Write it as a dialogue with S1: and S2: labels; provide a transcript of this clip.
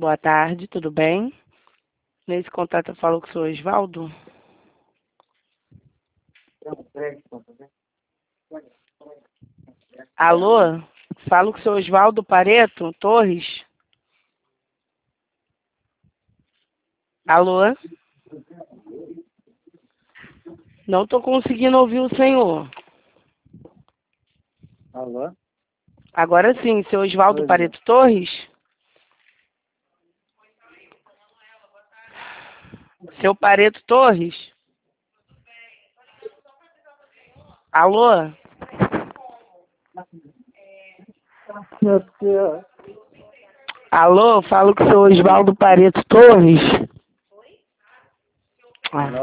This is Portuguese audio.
S1: Boa tarde, tudo bem? Nesse contato eu falo que sou Osvaldo. Alô? Falo que sou Osvaldo Pareto Torres. Alô? Não estou conseguindo ouvir o senhor.
S2: Alô?
S1: Agora sim, seu Osvaldo
S2: Oi,
S1: Pareto Torres? Seu Pareto Torres? Alô?
S2: Meu Deus.
S1: Alô? Falo que sou Osvaldo Pareto Torres.